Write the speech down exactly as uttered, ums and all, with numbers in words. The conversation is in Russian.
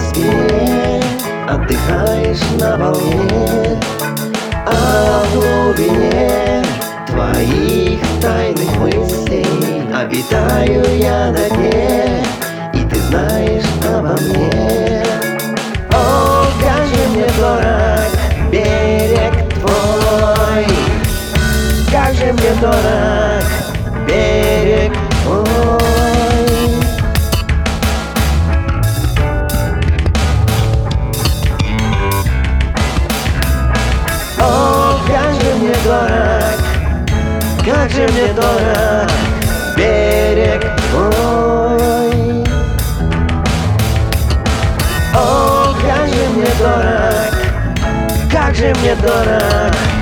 спине, отдыхаешь на волне, а в глубине твоих тайных мыслей обитаю я на дне, и ты знаешь обо мне. О, как же мне дорог берег твой, как же мне дорог берег твой. О, как же мне дорог, как же мне дорог берег твой. О, как же мне дорог, как же мне дорог